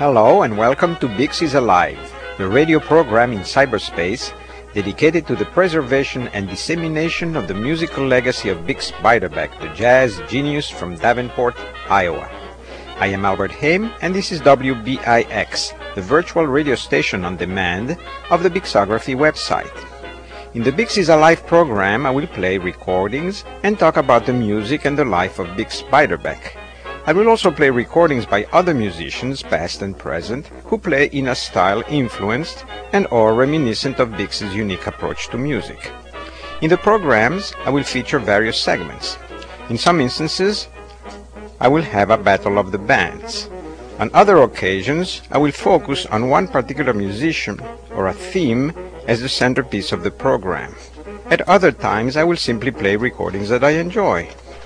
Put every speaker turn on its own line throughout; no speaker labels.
Hello and welcome to Bix is Alive, the radio program in cyberspace dedicated to the preservation and dissemination of the musical legacy of Bix Beiderbecke, the jazz genius from Davenport, Iowa. I am Albert Haim and this is WBIX, the virtual radio station on demand of the Bixography website. In the Bix is Alive program I will play recordings and talk about the music and the life of Bix Beiderbecke. I will also play recordings by other musicians, past and present, who play in a style influenced and or reminiscent of Bix's unique approach to music. In the programs, I will feature various segments. In some instances, I will have a battle of the bands. On other occasions, I will focus on one particular musician or a theme as the centerpiece of the program. At other times, I will simply play recordings that I enjoy.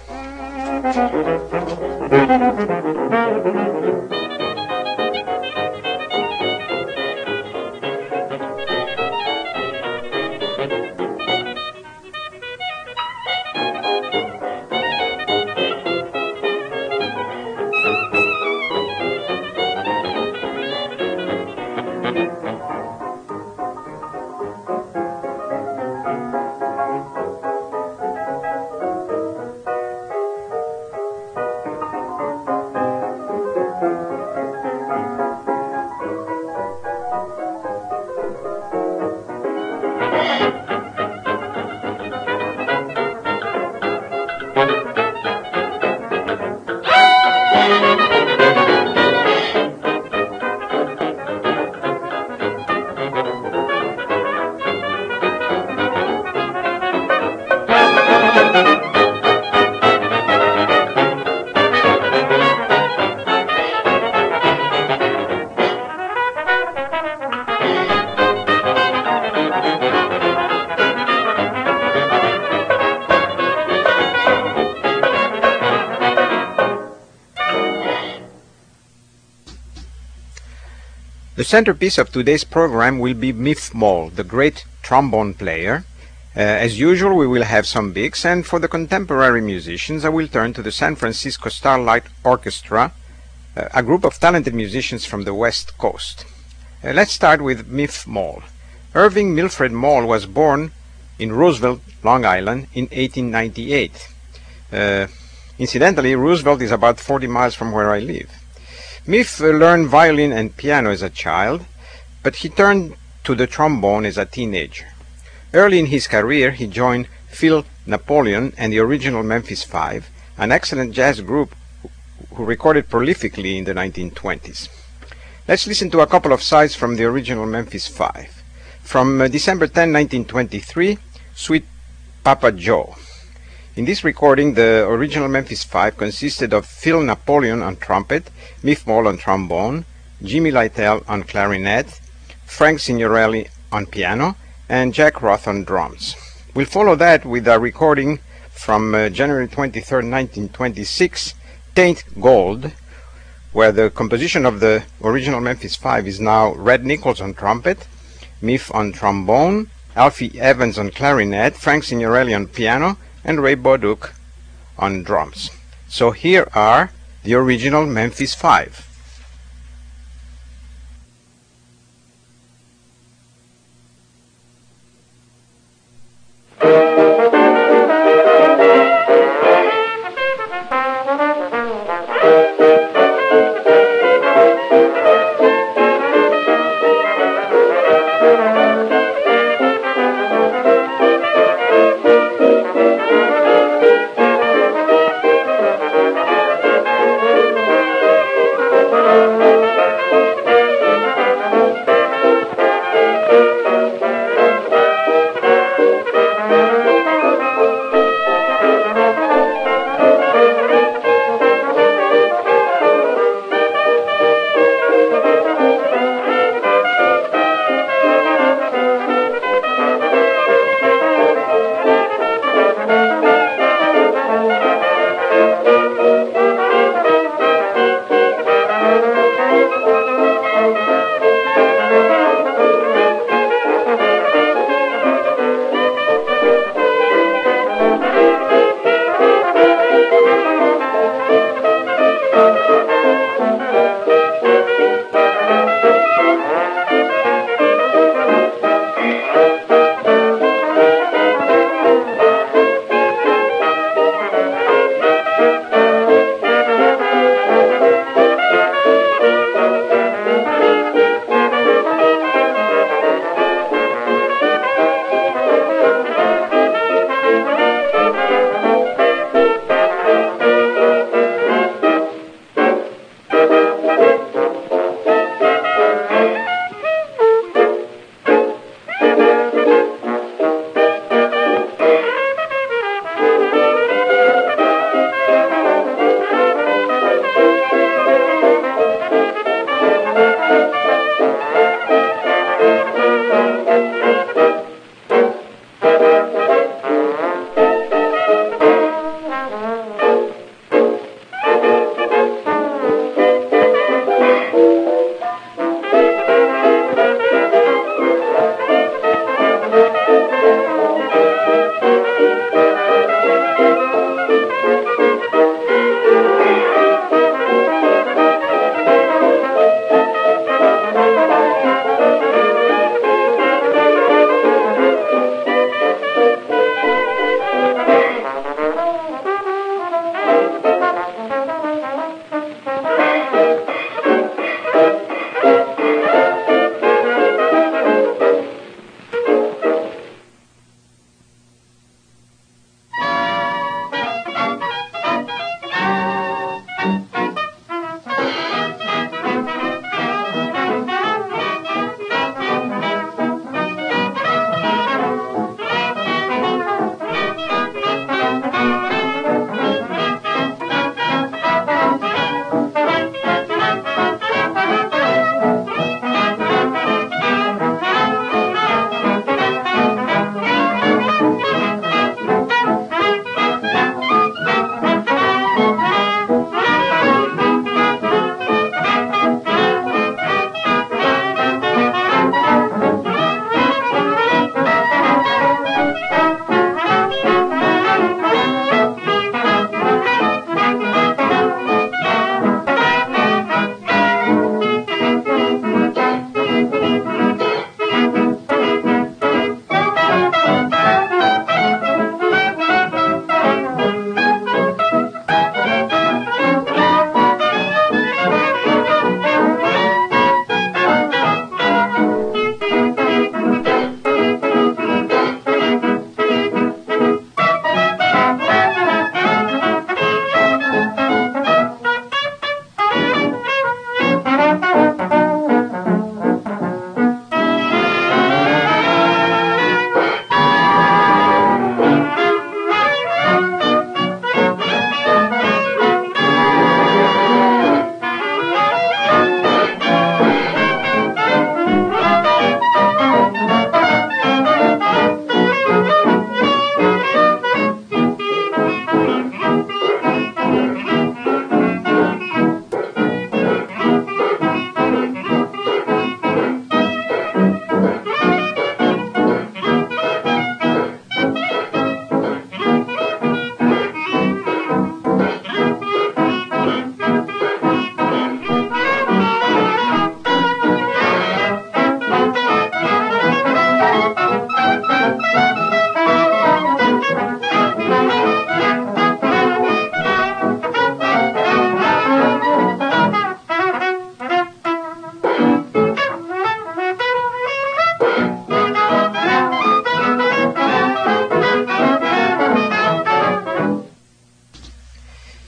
The centerpiece of today's program will be Miff Moll, the great trombone player. As usual, we will have some Bix, and for the contemporary musicians, I will turn to the San Francisco Starlight Orchestra, a group of talented musicians from the West Coast. Let's start with Miff Moll. Irving Milfred Moll was born in Roosevelt, Long Island, in 1898. Incidentally, Roosevelt is about 40 miles from where I live. Miff learned violin and piano as a child, but he turned to the trombone as a teenager. Early in his career, he joined Phil Napoleon and the original Memphis Five, an excellent jazz group who recorded prolifically in the 1920s. Let's listen to a couple of sides from the original Memphis Five. From December 10, 1923, Sweet Papa Joe. In this recording, the original Memphis Five consisted of Phil Napoleon on trumpet, Miff Moll on trombone, Jimmy Lytle on clarinet, Frank Signorelli on piano, and Jack Roth on drums. We'll follow that with a recording from January 23, 1926, Taint Gold, where the composition of the original Memphis Five is now Red Nichols on trumpet, Miff on trombone, Alfie Evans on clarinet, Frank Signorelli on piano, and Ray Bauduc on drums. So here are the original Memphis Five.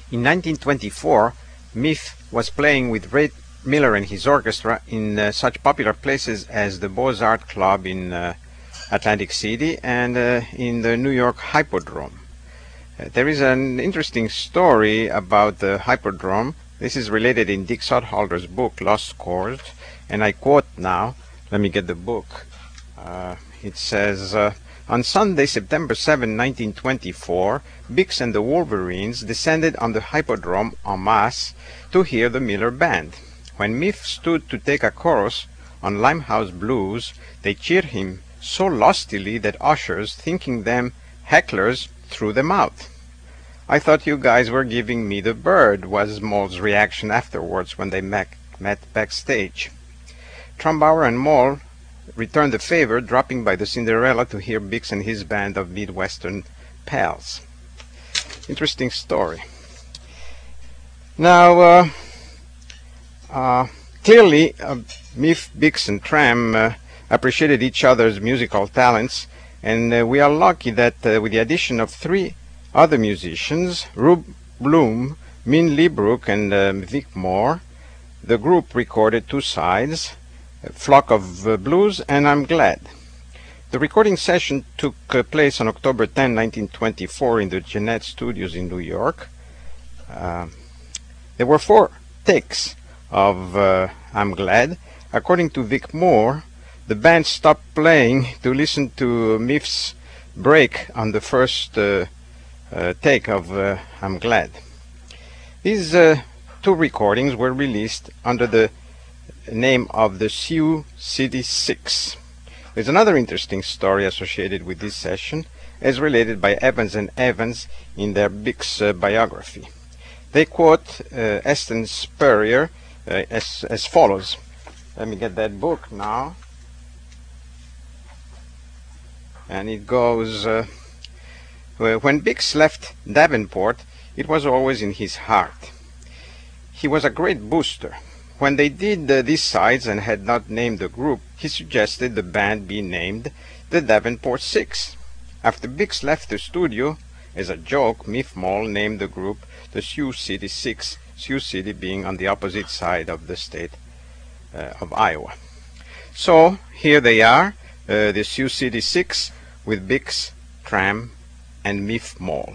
In 1924, Miff was playing with Ray Miller and his orchestra in such popular places as the Beaux-Arts Club in Atlantic City and in the New York Hippodrome. There is an interesting story about the Hippodrome. This is related in Dick Southolder's book, Lost Chords, and I quote now. Let me get the book. It says, on Sunday, September 7, 1924, Bix and the Wolverines descended on the Hippodrome en masse to hear the Miller Band. When Miff stood to take a chorus on Limehouse Blues, they cheered him so lustily that ushers, thinking them hecklers, threw them out. I thought you guys were giving me the bird, was Moll's reaction afterwards when they met backstage. Trumbauer and Moll returned the favor, dropping by the Cinderella to hear Bix and his band of Midwestern pals. Interesting story. Now, clearly, Miff, Bix, and Tram appreciated each other's musical talents, and we are lucky that with the addition of 3 other musicians, Rube Bloom, Min Liebrook, and Vic Moore, the group recorded 2 sides, Flock of Blues and I'm Glad. The recording session took place on October 10, 1924 in the Jeanette Studios in New York. There were 4 takes of I'm Glad. According to Vic Moore, the band stopped playing to listen to Miff's break on the first take of I'm Glad. These 2 recordings were released under the name of the Sioux City Six. There's another interesting story associated with this session, as related by Evans and Evans in their Bix biography. They quote Eston Spurrier as follows. Let me get that book now. And it goes, when Bix left Davenport, it was always in his heart. He was a great booster. When they did these sides and had not named the group, he suggested the band be named the Davenport Six. After Bix left the studio, as a joke, Miff Moll named the group the Sioux City Six, Sioux City being on the opposite side of the state of Iowa. So here they are, the Sioux City Six with Bix, Tram, and Miff Moll.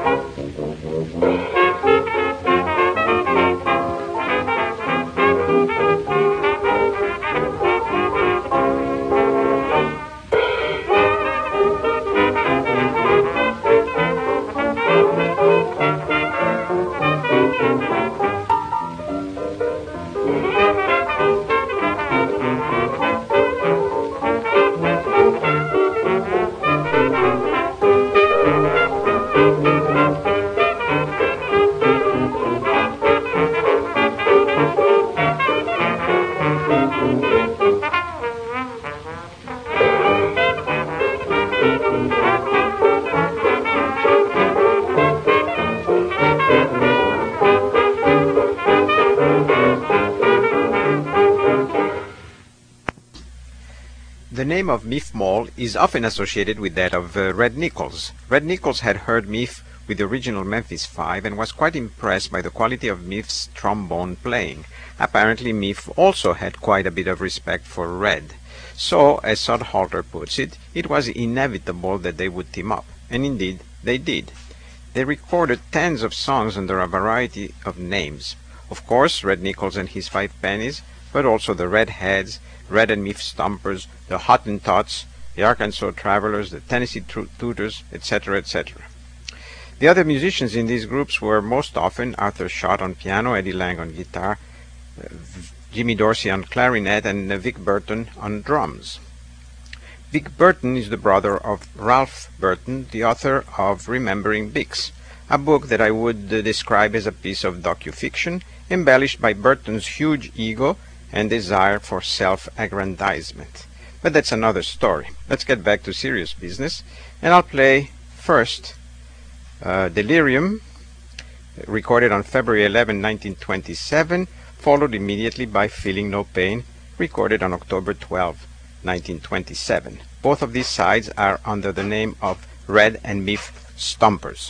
The name of Miff Mall is often associated with that of Red Nichols. Red Nichols had heard Miff with the original Memphis Five and was quite impressed by the quality of Miff's trombone playing. Apparently Miff also had quite a bit of respect for Red. So, as Sodhalter puts it, it was inevitable that they would team up. And indeed, they did. They recorded tens of songs under a variety of names. Of course, Red Nichols and his Five Pennies, but also the Redheads, Red and Miff Stompers, the Hottentots, the Arkansas Travelers, the Tennessee Tutors, etc., etc. The other musicians in these groups were most often Arthur Schott on piano, Eddie Lang on guitar, Jimmy Dorsey on clarinet, and Vic Burton on drums. Vic Burton is the brother of Ralph Burton, the author of Remembering Bix, a book that I would describe as a piece of docufiction embellished by Burton's huge ego and desire for self-aggrandizement. But that's another story. Let's get back to serious business, and I'll play first Delirium, recorded on February 11, 1927, followed immediately by Feeling No Pain, recorded on October 12, 1927. Both of these sides are under the name of Red and Miff Stompers.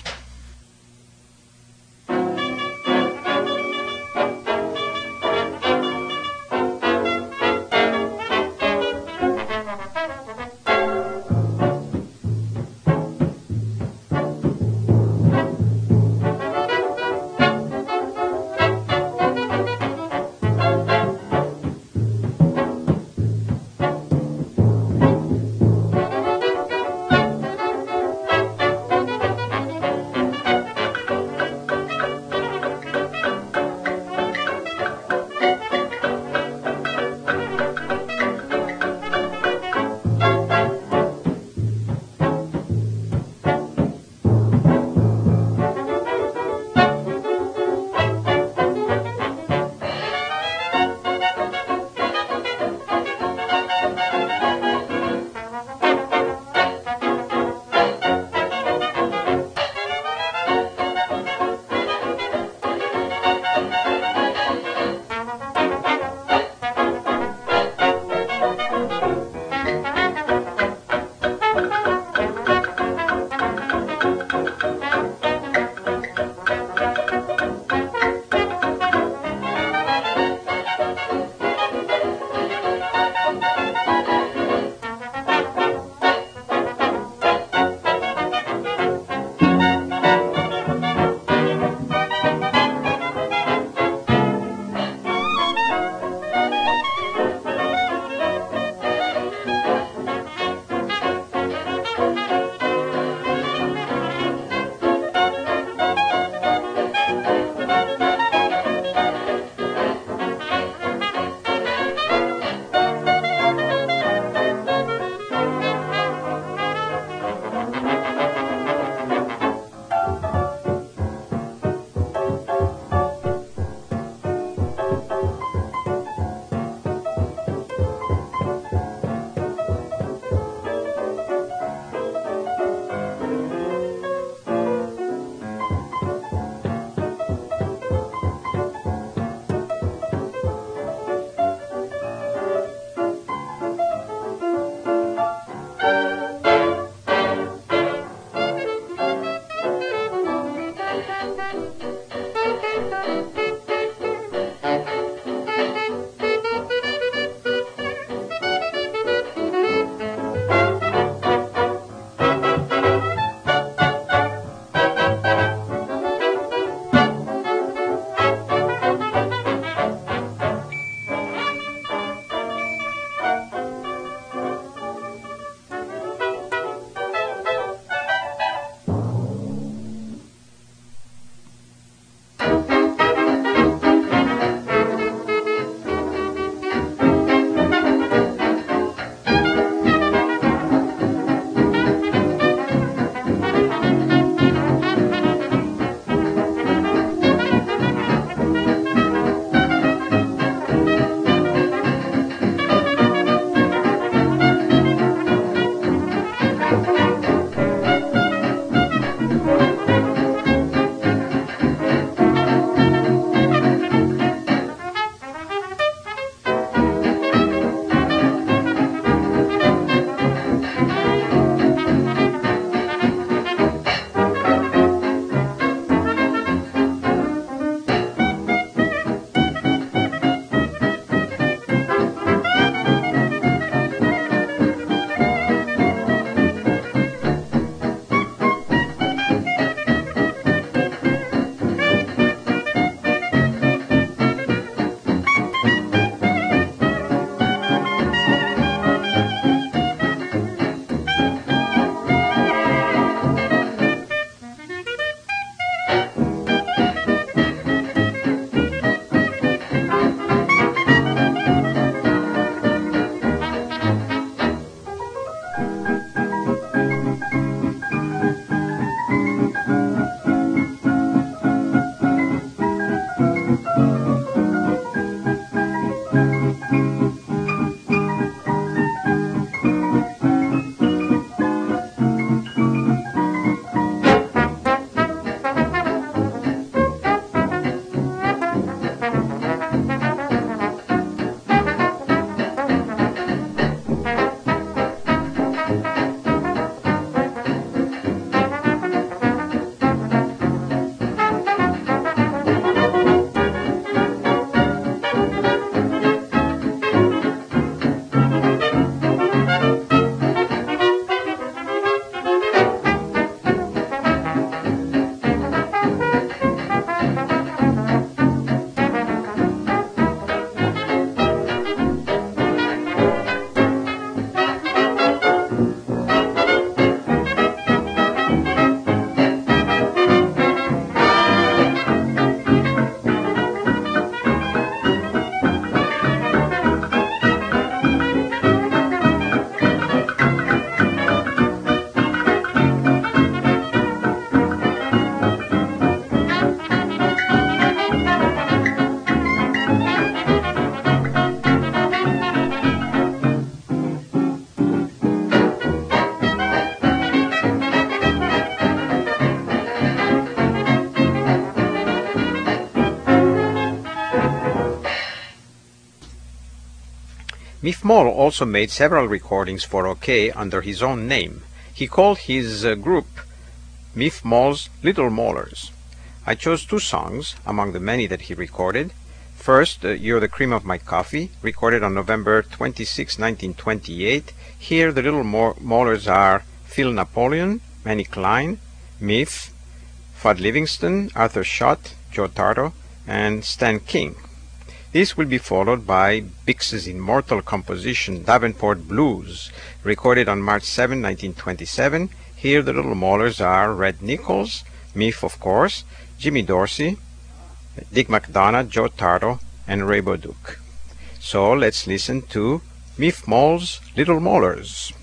Miff Moll also made several recordings for OK under his own name. He called his group Miff Moll's Little Maulers. I chose two songs among the many that he recorded. First, You're the Cream of My Coffee, recorded on November 26, 1928. Here the Little Maulers are Phil Napoleon, Manny Klein, Miff, Fudd Livingston, Arthur Schott, Joe Tardo, and Stan King. This will be followed by Bix's immortal composition Davenport Blues, recorded on March 7, 1927. Here the Little Maulers are Red Nichols, Miff of course, Jimmy Dorsey, Dick McDonough, Joe Tardo, and Ray Bauduc. So let's listen to Miff Moll's Little Maulers.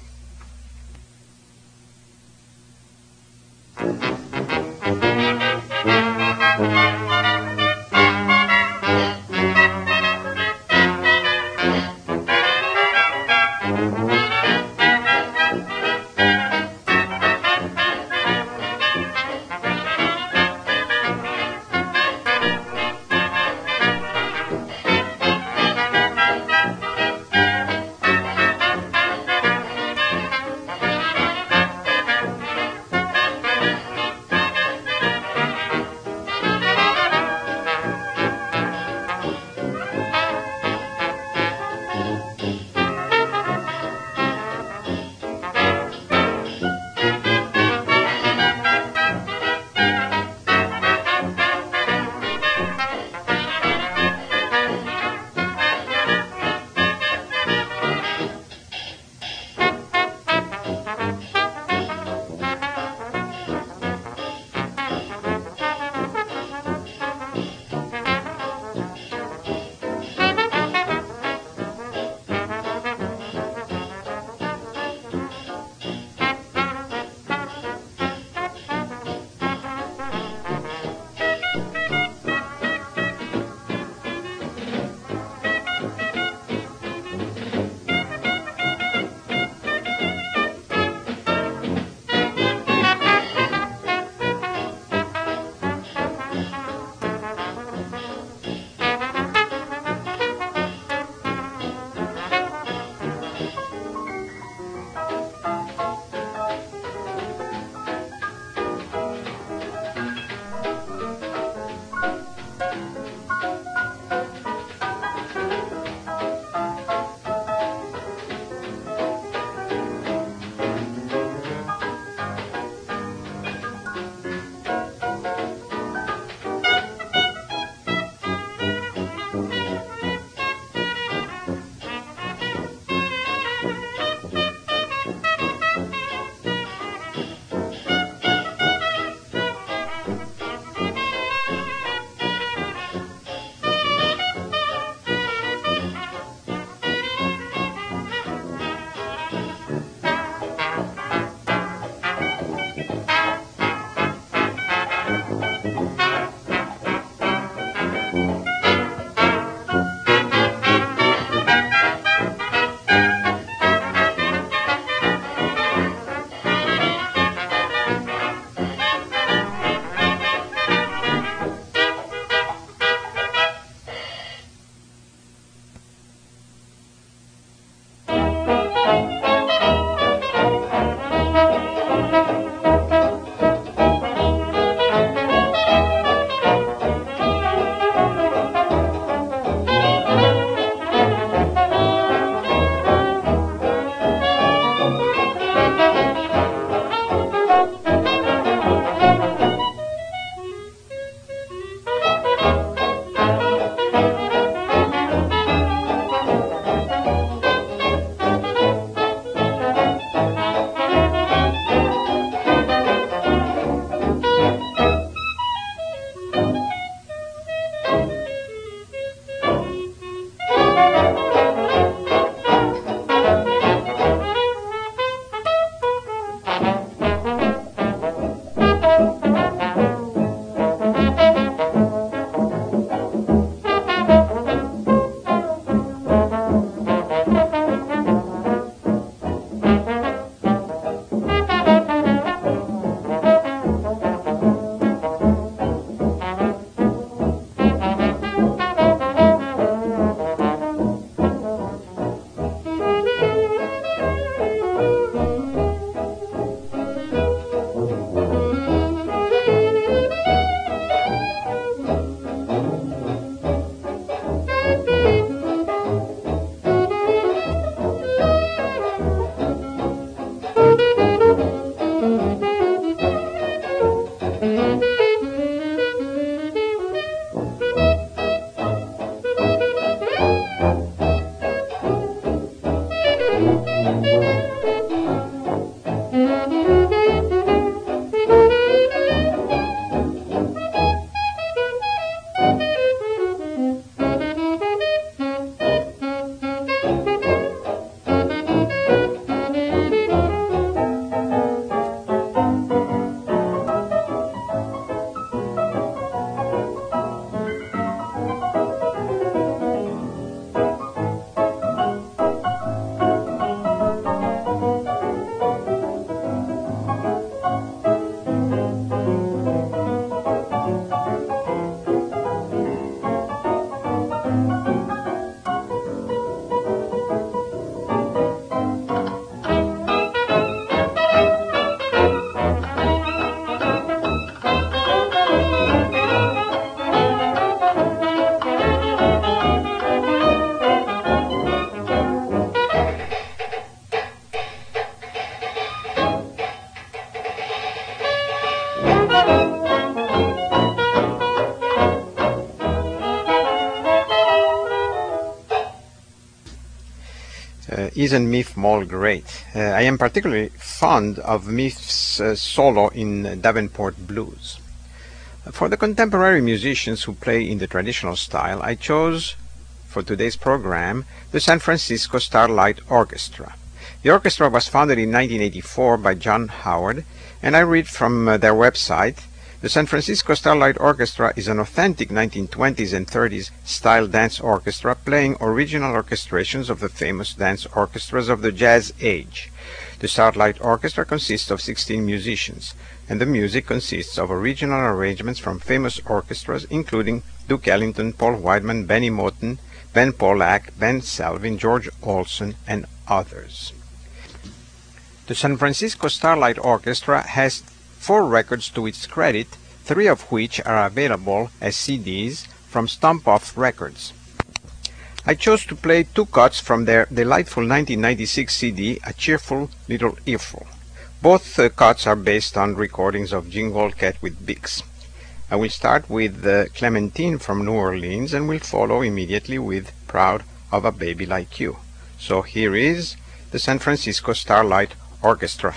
isn't Miff Mall great? I am particularly fond of Miff's solo in Davenport Blues. For the contemporary musicians who play in the traditional style, I chose, for today's program, the San Francisco Starlight Orchestra. The orchestra was founded in 1984 by John Howard, and I read from their website, the San Francisco Starlight Orchestra is an authentic 1920s and 30s style dance orchestra playing original orchestrations of the famous dance orchestras of the Jazz Age. The Starlight Orchestra consists of 16 musicians, and the music consists of original arrangements from famous orchestras including Duke Ellington, Paul Whiteman, Benny Moten, Ben Pollack, Ben Selvin, George Olsen, and others. The San Francisco Starlight Orchestra has 4 records to its credit, 3 of which are available as CDs from Stomp Off Records. I chose to play 2 cuts from their delightful 1996 CD, A Cheerful Little Earful. Both cuts are based on recordings of Jingle Cat with Bix. I will start with Clementine from New Orleans and will follow immediately with Proud of a Baby Like You. So here is the San Francisco Starlight Orchestra.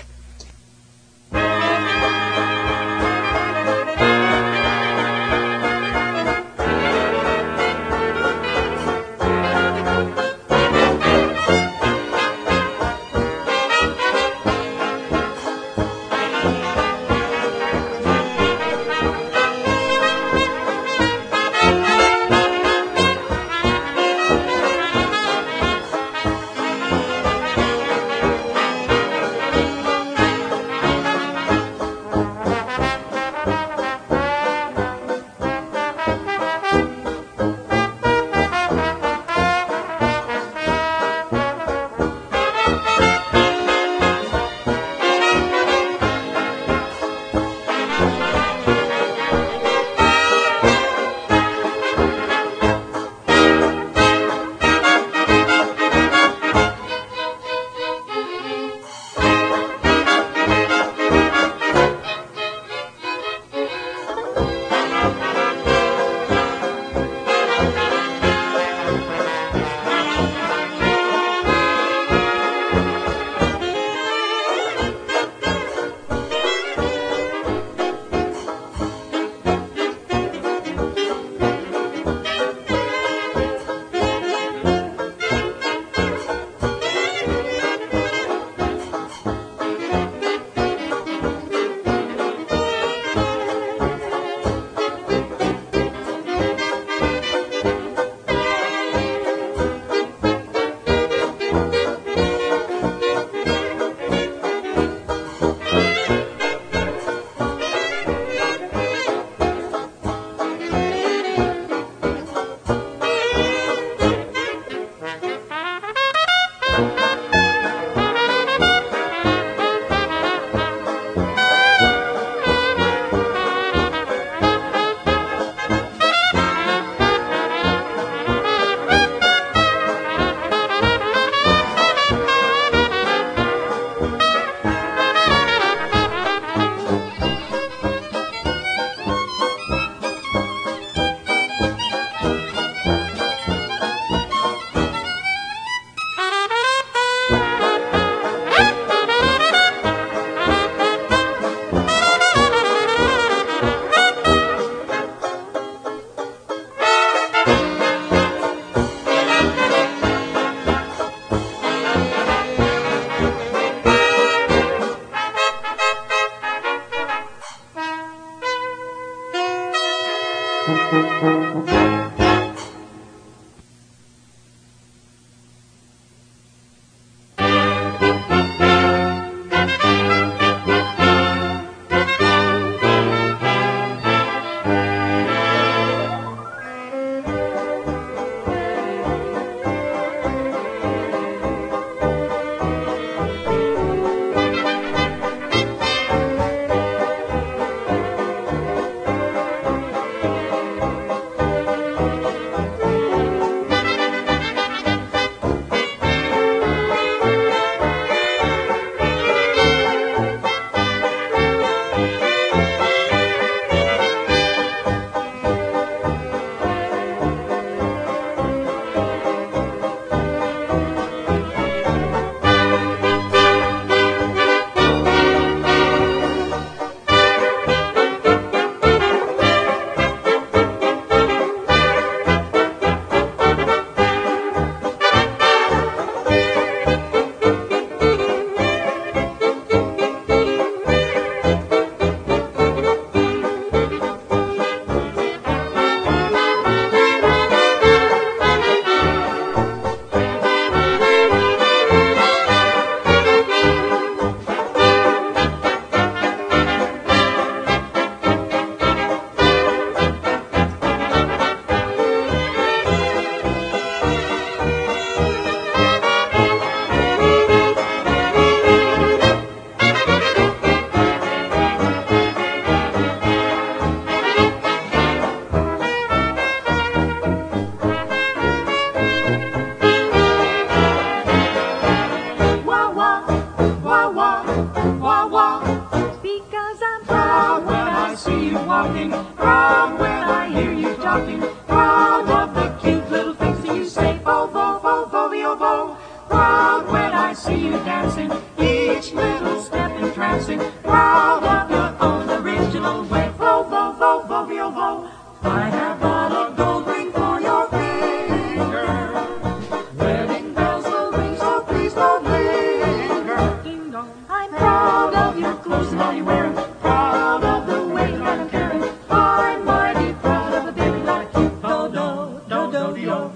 you walking, proud when I hear you talking, proud of the cute little things that you say, vo, vo, vo, vo, vo. Proud when I see you dancing, each little step entrancing, proud of your own original way, vo, vo, vo, vo, vo, vo. I have got a gold ring for your finger, wedding bells will ring, so please don't linger. Ding dong. I'm proud of your clothes and all you wear, proud of the way you run and carry. I'm mighty proud of a baby like you, do, do, do, do, do, do.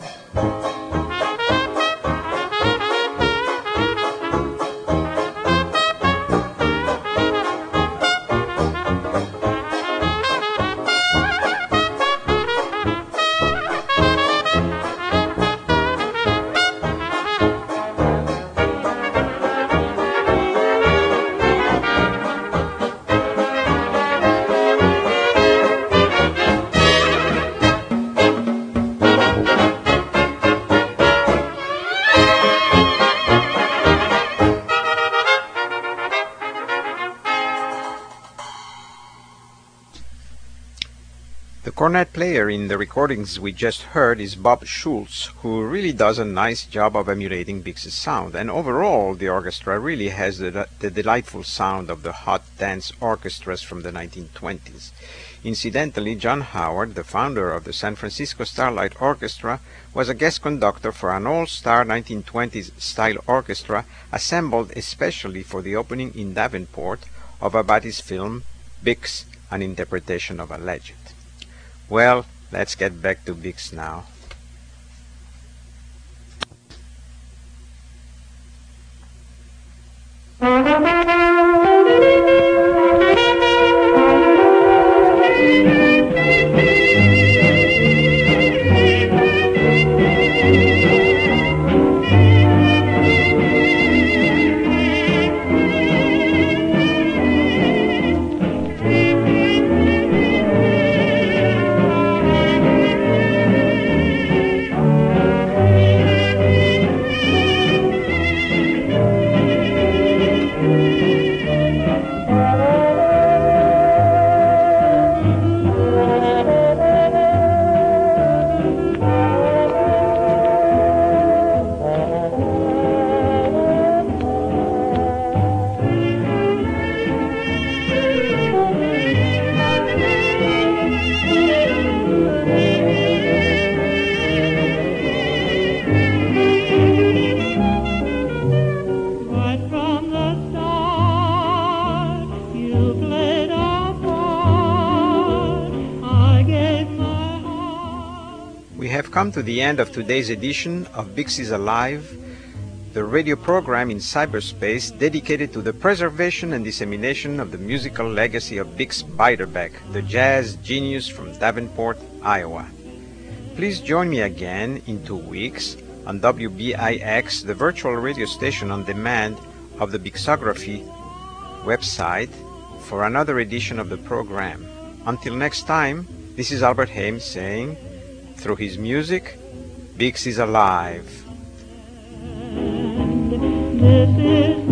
The cornet player in the recordings we just heard is Bob Schultz, who really does a nice job of emulating Bix's sound, and overall the orchestra really has the delightful sound of the hot dance orchestras from the 1920s. Incidentally, John Howard, the founder of the San Francisco Starlight Orchestra, was a guest conductor for an all-star 1920s style orchestra assembled especially for the opening in Davenport of Abadi's film Bix, an Interpretation of a Legend. Well, let's get back to Bix now. We have come to the end of today's edition of Bix is Alive, the radio program in cyberspace dedicated to the preservation and dissemination of the musical legacy of Bix Beiderbecke, the jazz genius from Davenport, Iowa. Please join me again in 2 weeks on WBIX, the virtual radio station on demand of the Bixography website, for another edition of the program. Until next time, this is Albert Haim saying, through his music, Bix is alive. This is